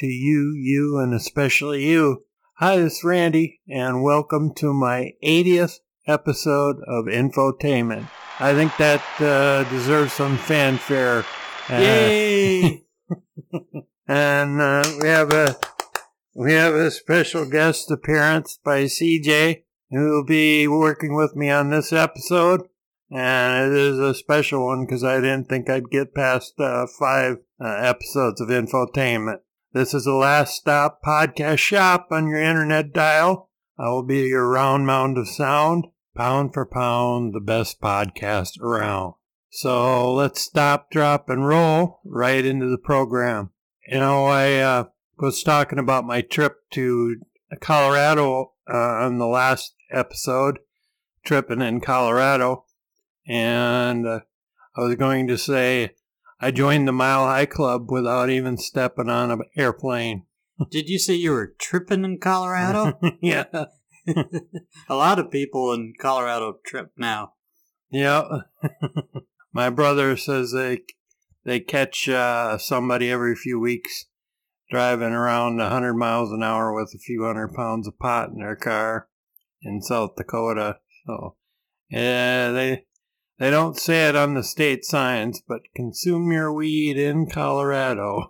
to you, and especially you. Hi, this is Randy, and welcome to my 80th episode of Infotainment. I think that deserves some fanfare. Yay! And we have a special guest appearance by CJ, who will be working with me on this episode. And it is a special one because I didn't think I'd get past 5 episodes of Infotainment. This is the last stop podcast shop on your internet dial. I will be your round mound of sound, pound for pound, the best podcast around. So let's stop, drop, and roll right into the program. You know, I was talking about my trip to Colorado on the last episode, tripping in Colorado. And I was going to say I joined the Mile High Club without even stepping on an airplane. Did you say you were tripping in Colorado? Yeah. A lot of people in Colorado trip now. Yeah. My brother says they catch somebody every few weeks driving around 100 miles an hour with a few hundred pounds of pot in their car in South Dakota. So, yeah, They don't say it on the state signs, but consume your weed in Colorado.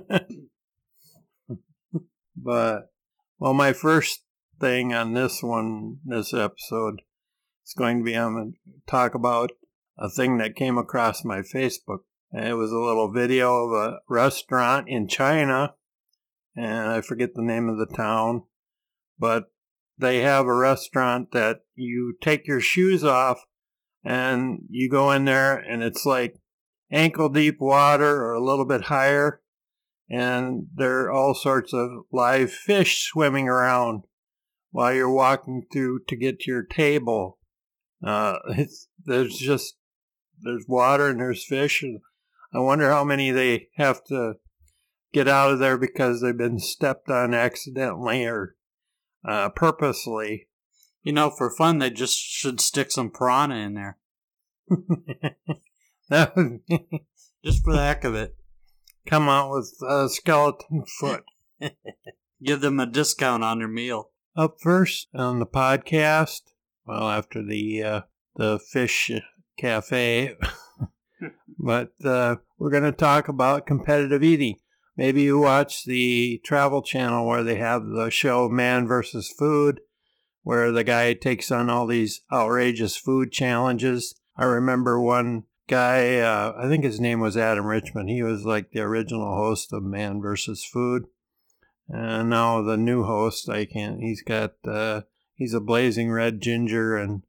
But, well, my first thing on this episode, is going to be, I'm going to talk about a thing that came across my Facebook. It was a little video of a restaurant in China, and I forget the name of the town, but they have a restaurant that you take your shoes off, and you go in there, and it's like ankle-deep water or a little bit higher, and there are all sorts of live fish swimming around while you're walking through to get to your table. There's water and there's fish, and I wonder how many they have to get out of there because they've been stepped on accidentally or purposely. You know, for fun, they just should stick some piranha in there. Just for the heck of it. Come out with a skeleton foot. Give them a discount on their meal. Up first on the podcast, well, after the fish cafe, but we're going to talk about competitive eating. Maybe you watch the Travel Channel where they have the show Man vs. Food, where the guy takes on all these outrageous food challenges. I remember one guy, I think his name was Adam Richman. He was like the original host of Man vs. Food. And now the new host, he's a blazing red ginger and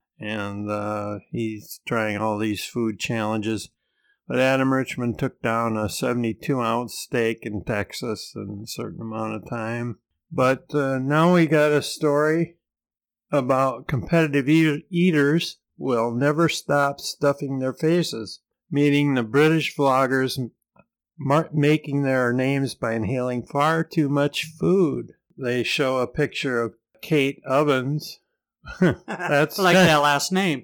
he's trying all these food challenges. But Adam Richman took down a 72-ounce steak in Texas in a certain amount of time. But now we got a story about competitive eaters will never stop stuffing their faces, meaning the British vloggers making their names by inhaling far too much food. They show a picture of Kate Ovens. That's like that last name.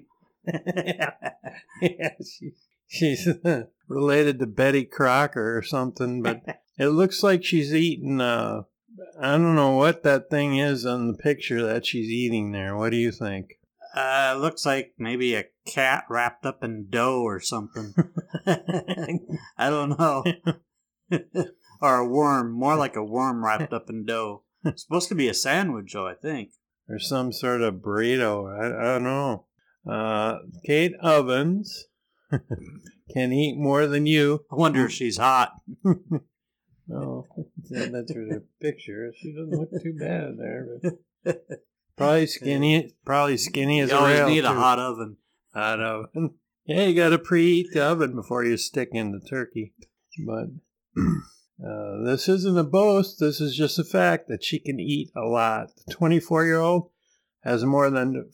Yeah, she's related to Betty Crocker or something, but it looks like she's eating I don't know what that thing is on the picture that she's eating there. What do you think? Looks like maybe a cat wrapped up in dough or something. I don't know. Or a worm. More like a worm wrapped up in dough. It's supposed to be a sandwich, though, I think. Or some sort of burrito. I don't know. Kate Ovens can eat more than you. I wonder if she's hot. Oh, that's her picture. She doesn't look too bad there. But probably skinny as you a rail. You always need a hot oven. Hot oven. Yeah, you got to preheat the oven before you stick in the turkey. But this isn't a boast. This is just a fact that she can eat a lot. The 24-year-old has more than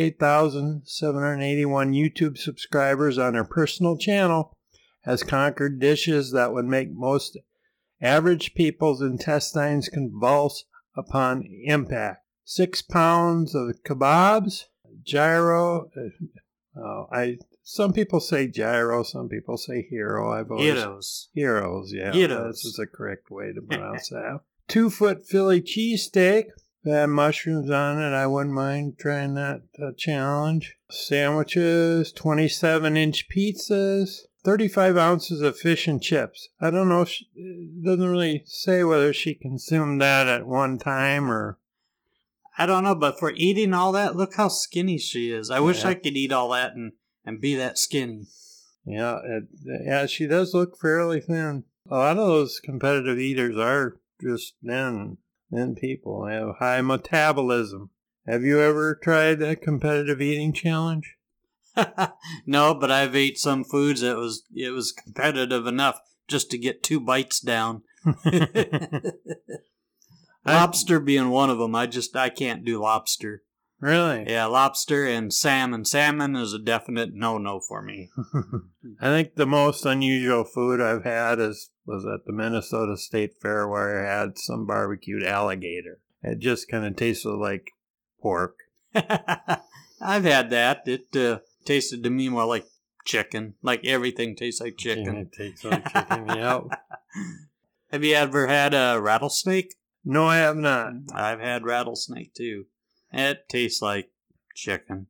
48,781 YouTube subscribers on her personal channel, has conquered dishes that would make most average people's intestines convulse upon impact. 6 pounds of kebabs, gyro. Some people say gyro, some people say hero. Heroes. Heroes, yeah. Heroes. This is the correct way to pronounce that. 2-foot Philly cheesesteak. That mushrooms on it. I wouldn't mind trying that challenge. Sandwiches, 27-inch pizzas, 35 ounces of fish and chips. I don't know. It doesn't really say whether she consumed that at one time or... I don't know, but for eating all that, look how skinny she is. I wish I could eat all that and be that skinny. Yeah, she does look fairly thin. A lot of those competitive eaters are just thin people. They have high metabolism. Have you ever tried a competitive eating challenge? No, but I've ate some foods that it was competitive enough just to get 2 bites down. Lobster being one of them. I can't do lobster. Really? Yeah, lobster and salmon. Salmon is a definite no-no for me. I think the most unusual food I've had was at the Minnesota State Fair, where I had some barbecued alligator. It just kind of tasted like pork. I've had that. It tasted to me more like chicken. Like everything tastes like chicken. Yeah, it tastes like chicken, yeah. Have you ever had a rattlesnake? No, I have not. I've had rattlesnake too. It tastes like chicken.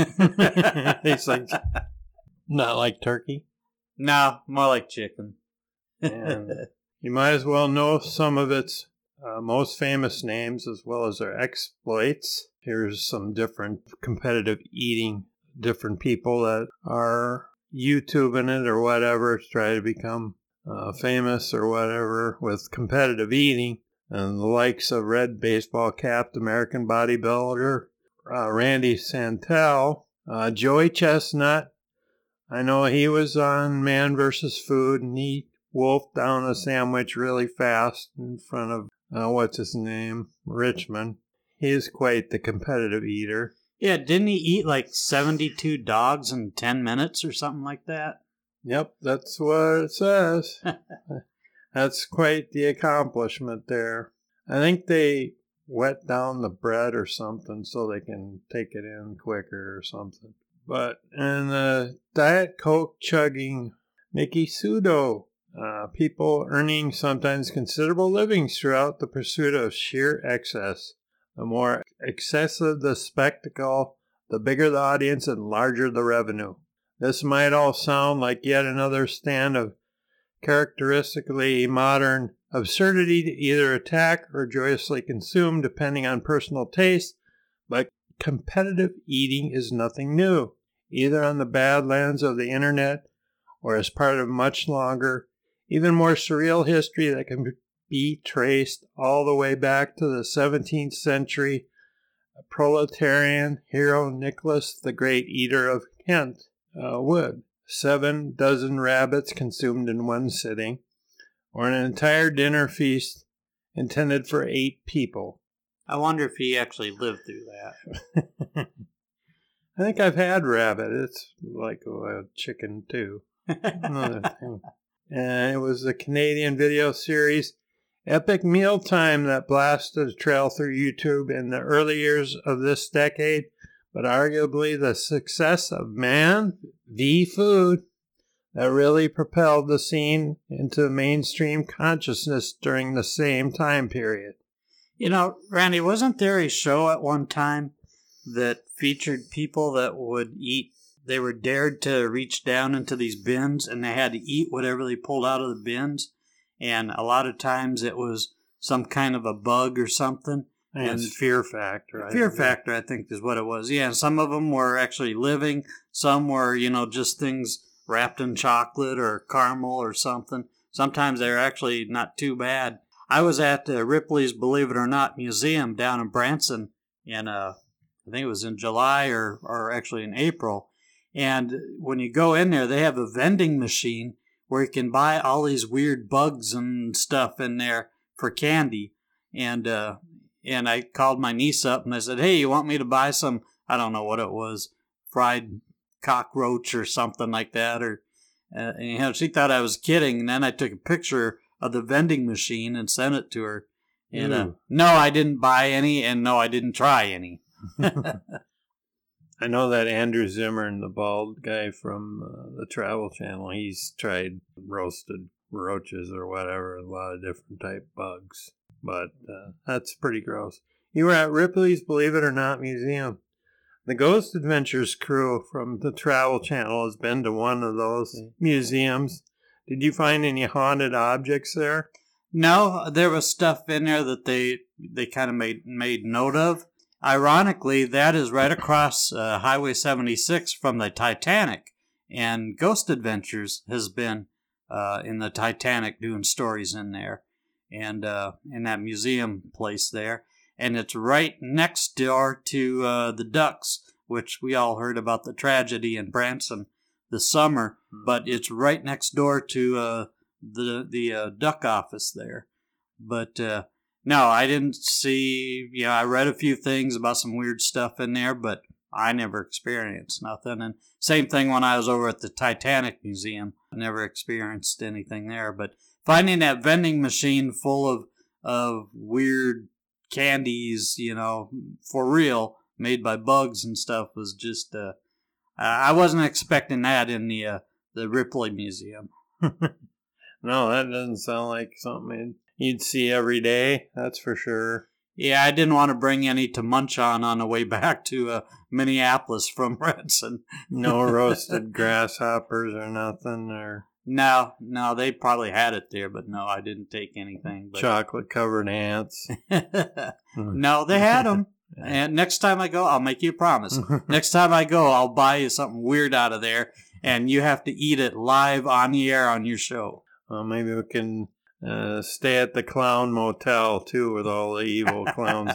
It tastes like... Not like turkey? No, more like chicken. And you might as well know some of its most famous names as well as their exploits. Here's some different competitive eating, different people that are YouTubing it or whatever to try to become famous or whatever with competitive eating. And the likes of red baseball capped American bodybuilder Randy Santel, Joey Chestnut. I know he was on Man vs. Food, and he wolfed down a sandwich really fast in front of, what's his name, Richmond. He is quite the competitive eater. Yeah, didn't he eat like 72 dogs in 10 minutes or something like that? Yep, that's what it says. That's quite the accomplishment there. I think they wet down the bread or something so they can take it in quicker or something. But in the Diet Coke chugging Nikki Sudo, people earning sometimes considerable livings throughout the pursuit of sheer excess. The more excessive the spectacle, the bigger the audience and larger the revenue. This might all sound like yet another stand of characteristically modern absurdity to either attack or joyously consume, depending on personal taste, but competitive eating is nothing new, either on the badlands of the internet or as part of much longer, even more surreal history that can be traced all the way back to the 17th century proletarian hero Nicholas the Great Eater of Kent would. 7 dozen rabbits consumed in one sitting, or an entire dinner feast intended for 8 people. I wonder if he actually lived through that. I think I've had rabbit. It's like a chicken, too. Another thing. And it was the Canadian video series Epic Mealtime that blasted a trail through YouTube in the early years of this decade, but arguably the success of Man v. Food that really propelled the scene into mainstream consciousness during the same time period. You know, Randy, wasn't there a show at one time that featured people that would eat? They were dared to reach down into these bins, and they had to eat whatever they pulled out of the bins. And a lot of times it was some kind of a bug or something. And it's Fear Factor. Fear Factor, I think, is what it was. Yeah, and some of them were actually living. Some were, just things wrapped in chocolate or caramel or something. Sometimes they're actually not too bad. I was at Ripley's Believe It or Not Museum down in Branson, and I think it was in July or actually in April. And when you go in there, they have a vending machine where you can buy all these weird bugs and stuff in there for candy. And I called my niece up and I said, hey, you want me to buy some, I don't know what it was, fried cockroach or something like that? Or she thought I was kidding. And then I took a picture of the vending machine and sent it to her. And no, I didn't buy any, and no, I didn't try any. I know that Andrew Zimmern, the bald guy from the Travel Channel, he's tried roasted roaches or whatever, a lot of different type bugs. but that's pretty gross. You were at Ripley's Believe It or Not Museum. The Ghost Adventures crew from the Travel Channel has been to one of those museums. Did you find any haunted objects there? No, there was stuff in there that they kind of made note of. Ironically, that is right across Highway 76 from the Titanic, and Ghost Adventures has been in the Titanic doing stories in there, and in that museum place there, and it's right next door to the Ducks, which we all heard about the tragedy in Branson this summer, but it's right next door to the Duck office there, but. No, I didn't see, I read a few things about some weird stuff in there, but I never experienced nothing. And same thing when I was over at the Titanic Museum. I never experienced anything there. But finding that vending machine full of weird candies, for real, made by bugs and stuff was just, I wasn't expecting that in the Ripley Museum. No, that doesn't sound like something you'd see every day, that's for sure. Yeah, I didn't want to bring any to munch on the way back to Minneapolis from Redson. No roasted grasshoppers or nothing? Or No, they probably had it there, but no, I didn't take anything. But... chocolate-covered ants? No, they had them. And next time I go, I'll make you a promise. Next time I go, I'll buy you something weird out of there, and you have to eat it live on the air on your show. Well, maybe we can... stay at the Clown Motel, too, with all the evil clowns.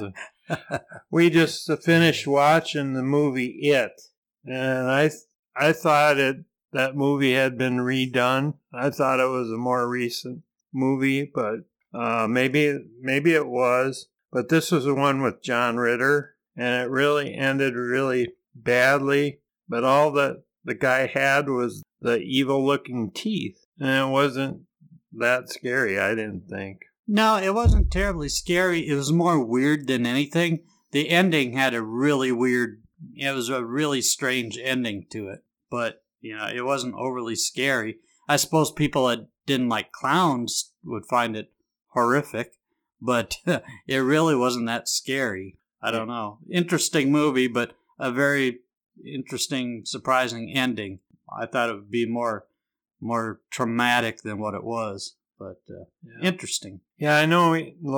We just finished watching the movie It, and I thought that movie had been redone. I thought it was a more recent movie, but maybe it was. But this was the one with John Ritter, and it really ended really badly. But all that the guy had was the evil-looking teeth, and it wasn't that scary, I didn't think. No, it wasn't terribly scary. It was more weird than anything. The ending had a really weird, it was a really strange ending to it. But, it wasn't overly scary. I suppose people that didn't like clowns would find it horrific, but it really wasn't that scary. I don't know. Interesting movie, but a very interesting, surprising ending. I thought it would be more traumatic than what it was, but interesting. Yeah, I know.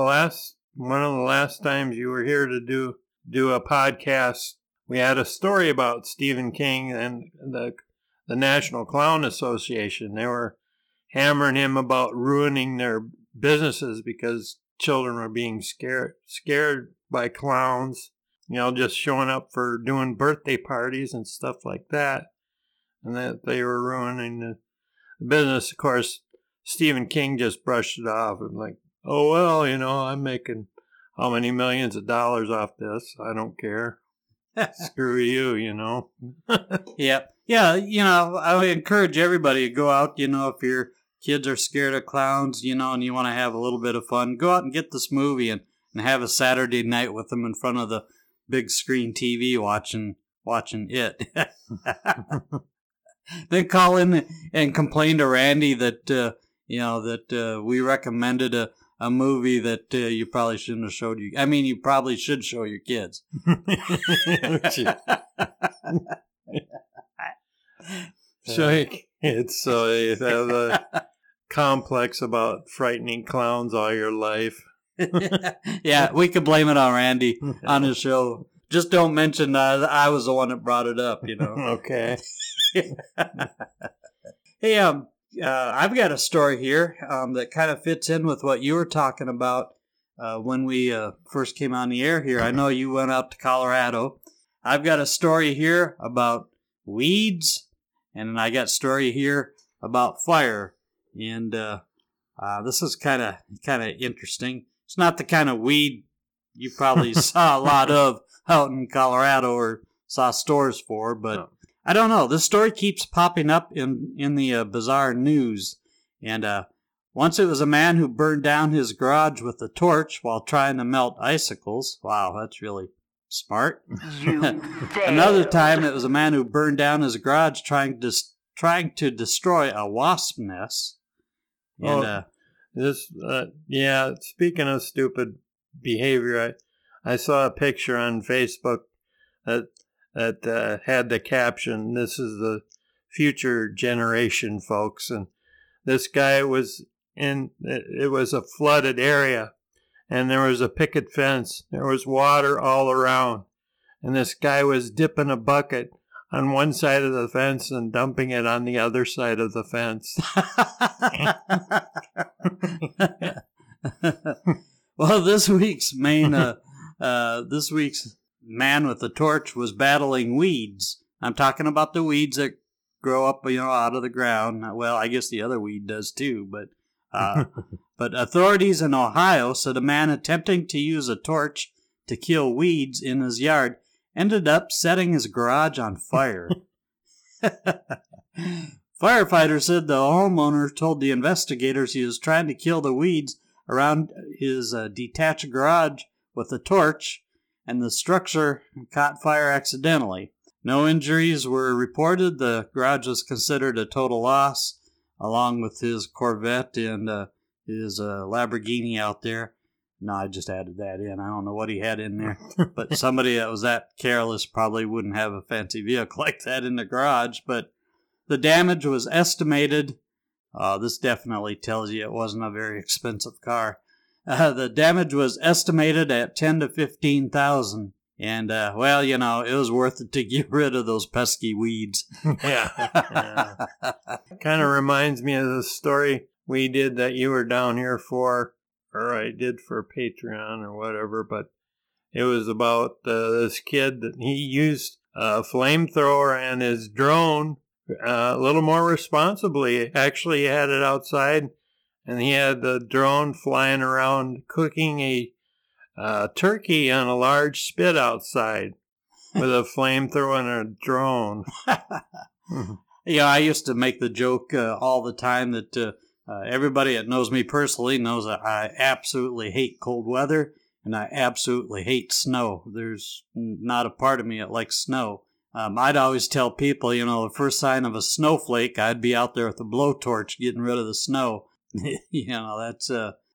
One of the last times you were here to do a podcast, we had a story about Stephen King and the National Clown Association. They were hammering him about ruining their businesses because children were being scared by clowns. Just showing up for doing birthday parties and stuff like that, and that they were ruining the business. Of course, Stephen King just brushed it off and like, oh, well, I'm making how many millions of dollars off this. I don't care. Screw you, Yeah. Yeah, I would encourage everybody to go out, if your kids are scared of clowns, and you want to have a little bit of fun, go out and get this movie and have a Saturday night with them in front of the big screen TV watching it. Then call in and complain to Randy that we recommended a movie that you probably shouldn't have showed you. I mean, you probably should show your kids. Show your kids so you have a complex about frightening clowns all your life. Yeah, we could blame it on Randy on his show. Just don't mention I was the one that brought it up, Okay. Hey, I've got a story here that kind of fits in with what you were talking about when we first came on the air here. I know you went out to Colorado. I've got a story here about weeds, and I got a story here about fire. And this is kind of interesting. It's not the kind of weed you probably saw a lot of out in Colorado or saw stores for, but I don't know. This story keeps popping up in the bizarre news. And once it was a man who burned down his garage with a torch while trying to melt icicles. Wow, that's really smart. Another time it was a man who burned down his garage trying to destroy a wasp nest. And Speaking of stupid behavior, I saw a picture on Facebook that had the caption, "This is the future generation, folks." And this guy was it was a flooded area, and there was a picket fence. There was water all around, and this guy was dipping a bucket on one side of the fence and dumping it on the other side of the fence. Well, this week's man with the torch was battling weeds. I'm talking about the weeds that grow up, out of the ground. Well, I guess the other weed does too, but authorities in Ohio said a man attempting to use a torch to kill weeds in his yard ended up setting his garage on fire. Firefighters said the homeowner told the investigators he was trying to kill the weeds around his detached garage with a torch, and the structure caught fire accidentally. No injuries were reported. The garage was considered a total loss, along with his Corvette and his Lamborghini out there. No, I just added that in. I don't know what he had in there. But somebody that was that careless probably wouldn't have a fancy vehicle like that in the garage. But the damage was estimated. This definitely tells you it wasn't a very expensive car. The damage was estimated at $10,000 to $15,000. And, it was worth it to get rid of those pesky weeds. Yeah. Kind of reminds me of the story we did that you were down here for, or I did for Patreon or whatever, but it was about this kid that he used a flamethrower and his drone a little more responsibly. Actually, he had it outside, and he had the drone flying around cooking a turkey on a large spit outside with a flamethrower and a drone. Yeah, I used to make the joke all the time that everybody that knows me personally knows that I absolutely hate cold weather and I absolutely hate snow. There's not a part of me that likes snow. I'd always tell people, the first sign of a snowflake, I'd be out there with a blowtorch getting rid of the snow. That's...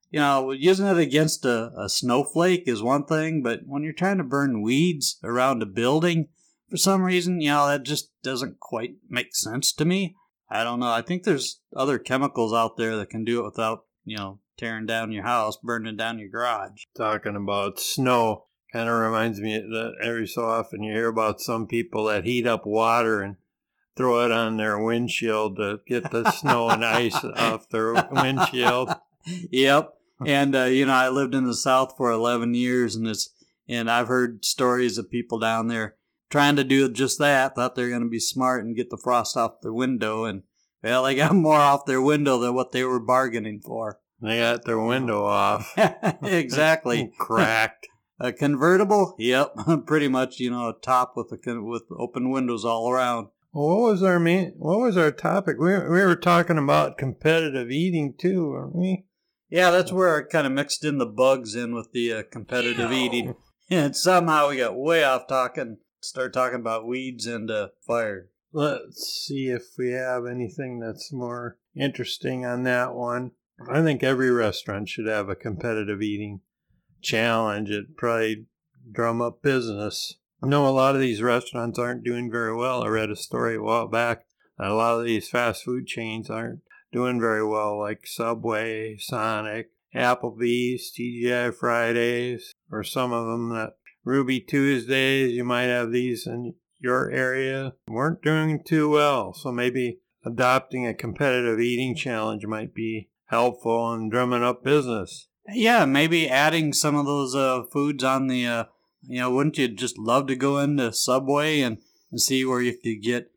using it against a snowflake is one thing, but when you're trying to burn weeds around a building, for some reason, that just doesn't quite make sense to me. I don't know. I think there's other chemicals out there that can do it without, tearing down your house, burning down your garage. Talking about snow kind of reminds me that every so often you hear about some people that heat up water and throw it on their windshield to get the snow and ice off their windshield. Yep. And, I lived in the South for 11 years, and I've heard stories of people down there trying to do just that, thought they were going to be smart and get the frost off their window, and, well, they got more off their window than what they were bargaining for. They got their window off. Exactly. Cracked. A convertible? Yep. Pretty much, a top with open windows all around. Well, what was our topic? We were talking about competitive eating too, weren't we? Yeah, that's where I kind of mixed in the bugs in with the competitive eating. And somehow we got way off start talking about weeds and fire. Let's see if we have anything that's more interesting on that one. I think every restaurant should have a competitive eating challenge. It'd probably drum up business. I know a lot of these restaurants aren't doing very well. I read a story a while back that a lot of these fast food chains aren't doing very well, like Subway, Sonic, Applebee's, TGI Fridays, or some of them that Ruby Tuesdays, you might have these in your area, weren't doing too well. So maybe adopting a competitive eating challenge might be helpful in drumming up business. Yeah, maybe adding some of those foods on the, wouldn't you just love to go into Subway and see where you could get,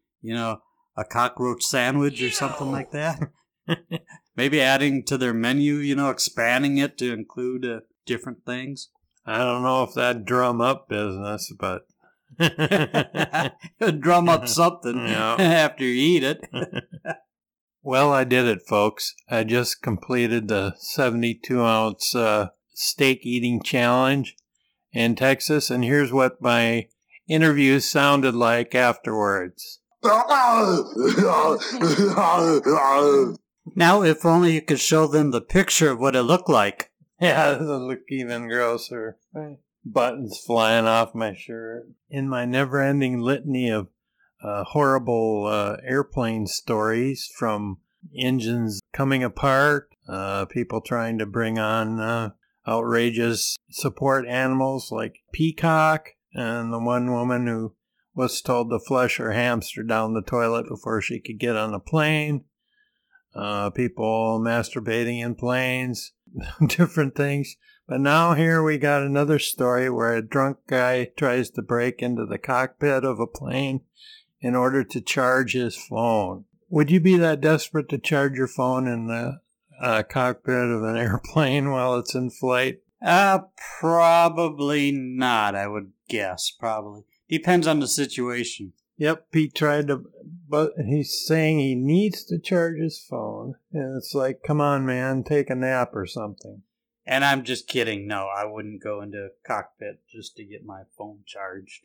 a cockroach sandwich or something like that? Maybe adding to their menu, expanding it to include different things. I don't know if that'd drum up business, but... Drum up something after you eat it. Well, I did it, folks. I just completed the 72-ounce steak eating challenge in Texas, and here's what my interview sounded like afterwards. Now, if only you could show them the picture of what it looked like. Yeah, it'll look even grosser. Buttons flying off my shirt. In my never-ending litany of horrible airplane stories, from engines coming apart, people trying to bring on outrageous support animals like peacock, and the one woman who was told to flush her hamster down the toilet before she could get on a plane, people masturbating in planes, different things. But now here we got another story where a drunk guy tries to break into the cockpit of a plane in order to charge his phone. Would you be that desperate to charge your phone in the cockpit of an airplane while it's in flight? Probably not, I would guess, probably. Depends on the situation. Yep, he tried to, but he's saying he needs to charge his phone. And it's like, come on, man, take a nap or something. And I'm just kidding. No, I wouldn't go into a cockpit just to get my phone charged.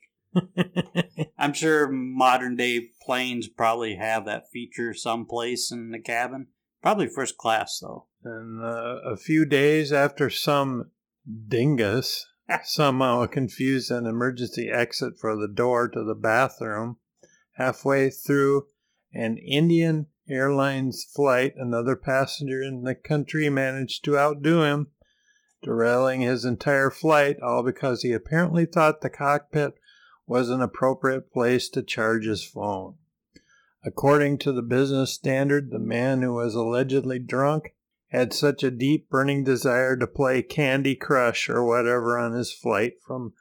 I'm sure modern day planes probably have that feature someplace in the cabin. Probably first class, though. And a few days after some dingus somehow confused an emergency exit for the door to the bathroom, halfway through an Indian Airlines flight, another passenger in the country managed to outdo him, derailing his entire flight, all because he apparently thought the cockpit was an appropriate place to charge his phone. According to the Business Standard, the man who was allegedly drunk had such a deep burning desire to play Candy Crush or whatever on his flight from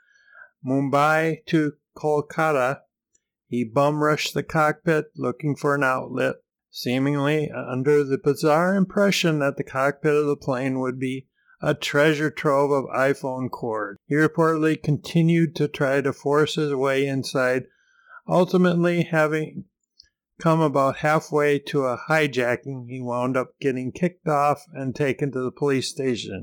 Mumbai to Kolkata, he bum-rushed the cockpit looking for an outlet, seemingly under the bizarre impression that the cockpit of the plane would be a treasure trove of iPhone cord. He reportedly continued to try to force his way inside, ultimately having come about halfway to a hijacking. He wound up getting kicked off and taken to the police station,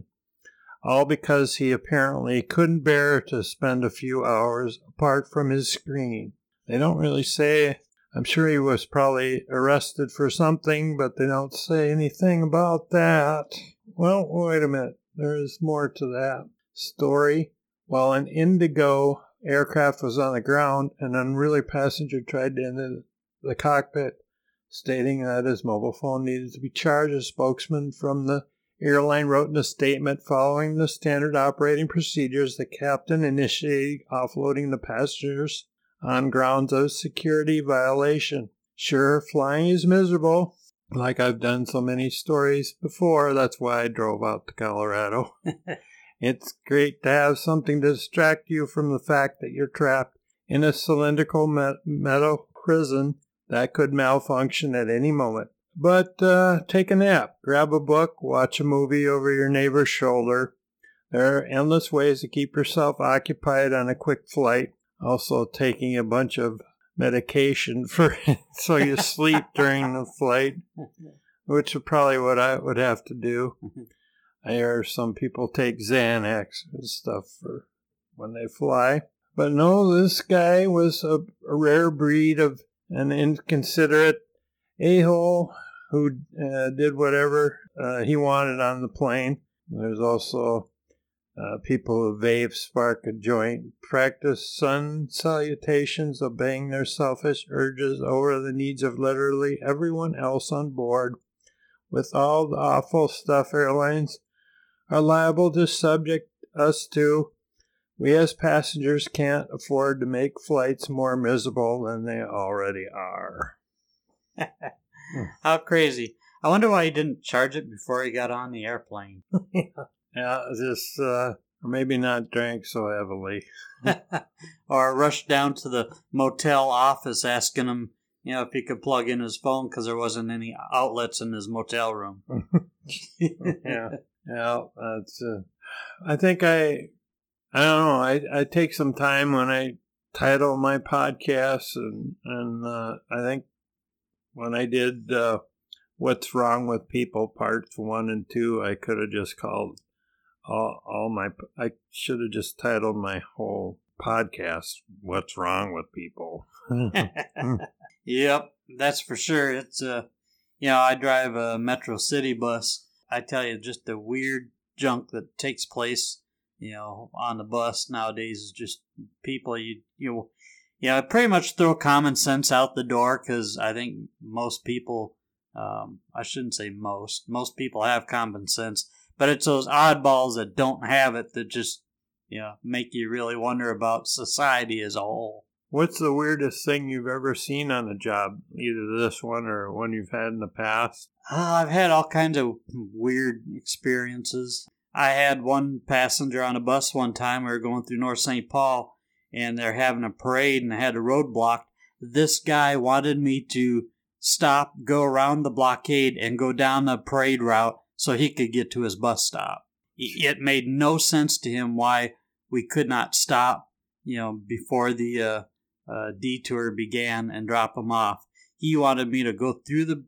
all because he apparently couldn't bear to spend a few hours apart from his screen. They don't really say. I'm sure he was probably arrested for something, but they don't say anything about that. Well, wait a minute. There is more to that story. While an Indigo aircraft was on the ground, an unruly passenger tried to enter the cockpit, stating that his mobile phone needed to be charged. A spokesman from the airline wrote in a statement, following the standard operating procedures, the captain initiated offloading the passengers on grounds of security violation. Sure, flying is miserable. Like I've done so many stories before, that's why I drove out to Colorado. It's great to have something to distract you from the fact that you're trapped in a cylindrical metal prison that could malfunction at any moment. But take a nap, grab a book, watch a movie over your neighbor's shoulder. There are endless ways to keep yourself occupied on a quick flight. Also taking a bunch of medication for so you sleep during the flight, which is probably what I would have to do. I hear some people take Xanax and stuff for when they fly. But no, this guy was a rare breed of an inconsiderate a-hole who did whatever he wanted on the plane. There's also people who vape, spark a joint, practice sun salutations, obeying their selfish urges over the needs of literally everyone else on board. With all the awful stuff airlines are liable to subject us to, we as passengers can't afford to make flights more miserable than they already are. How crazy. I wonder why he didn't charge it before he got on the airplane. Yeah, just maybe not drank so heavily. Or rushed down to the motel office asking him, if he could plug in his phone because there wasn't any outlets in his motel room. Yeah, that's. I think I don't know. I take some time when I title my podcasts, and I think when I did "What's Wrong with People" parts 1 and 2, I could have just called I should have just titled my whole podcast "What's Wrong with People." Yep, that's for sure. I drive a Metro City bus. I tell you, just the weird junk that takes place, on the bus nowadays is just people, pretty much throw common sense out the door, because I think most people, I shouldn't say most people have common sense, but it's those oddballs that don't have it that just, make you really wonder about society as a whole. What's the weirdest thing you've ever seen on a job, either this one or one you've had in the past? I've had all kinds of weird experiences. I had one passenger on a bus one time. We were going through North St. Paul, and they're having a parade, and they had a road blocked. This guy wanted me to stop, go around the blockade, and go down the parade route so he could get to his bus stop. It made no sense to him why we could not stop, before the detour began and drop him off. He wanted me to go through the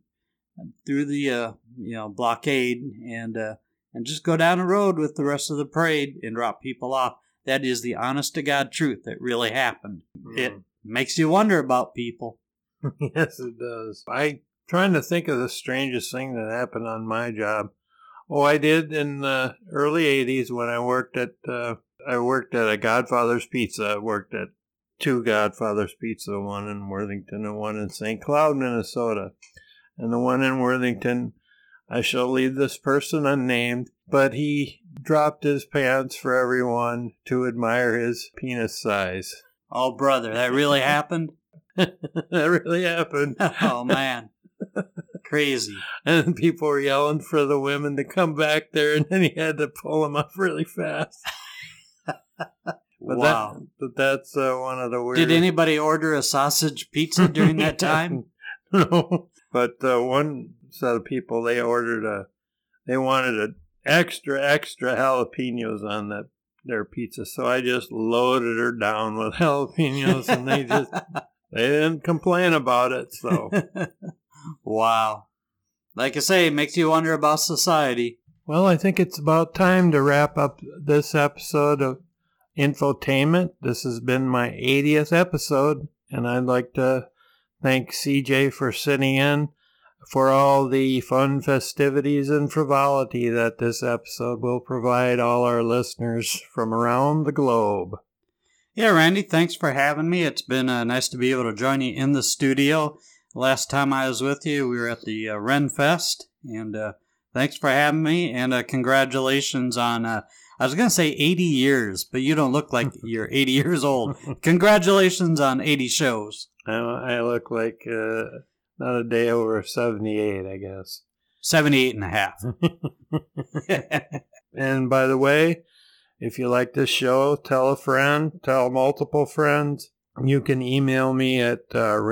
blockade and just go down the road with the rest of the parade and drop people off. That is the honest to God truth that really happened. It makes you wonder about people. Yes, it does. I'm trying to think of the strangest thing that happened on my job. Oh, I did in the early 80s when I worked at a Godfather's Pizza. I worked at two Godfather's Pizza, one in Worthington and one in St. Cloud, Minnesota. And the one in Worthington, I shall leave this person unnamed, but he dropped his pants for everyone to admire his penis size. Oh, brother, that really happened? That really happened. Oh, man. Crazy. And people were yelling for the women to come back there, and then he had to pull them up really fast. Wow. That's one of the weird... Did anybody order a sausage pizza during that time? No. But one set of people, they wanted an extra jalapenos on their pizza. So I just loaded her down with jalapenos, and they didn't complain about it. So, wow. Like I say, it makes you wonder about society. Well, I think it's about time to wrap up this episode of Infotainment. This has been my 80th episode, and I'd like to thank CJ for sitting in for all the fun festivities and frivolity that this episode will provide all our listeners from around the globe. Yeah, Randy, thanks for having me. It's been nice to be able to join you in the studio. Last time I was with you, we were at the Ren Fest, and thanks for having me, and congratulations on, I was going to say 80 years, but you don't look like you're 80 years old. Congratulations on 80 shows. I look like not a day over 78, I guess. 78 and a half. And by the way, if you like this show, tell a friend, tell multiple friends. You can email me at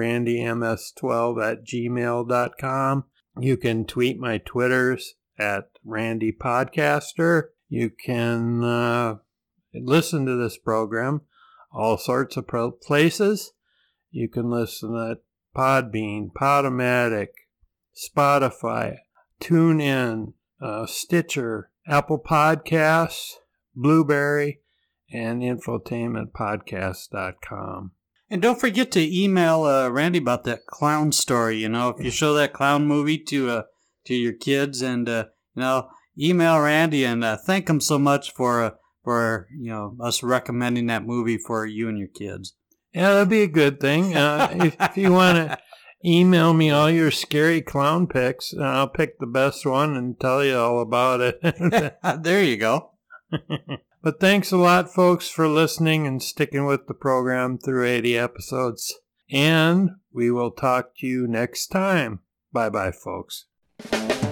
randyms12@gmail.com. You can tweet my Twitters at randypodcaster. You can listen to this program all sorts of places. You can listen at Podbean, Podomatic, Spotify, TuneIn, Stitcher, Apple Podcasts, Blueberry, and infotainmentpodcast.com. And don't forget to email Randy about that clown story. If you show that clown movie to your kids, and email Randy and thank him so much for us recommending that movie for you and your kids. Yeah, that'd be a good thing. If you want to email me all your scary clown pics, I'll pick the best one and tell you all about it. There you go. But thanks a lot, folks, for listening and sticking with the program through 80 episodes. And we will talk to you next time. Bye-bye, folks.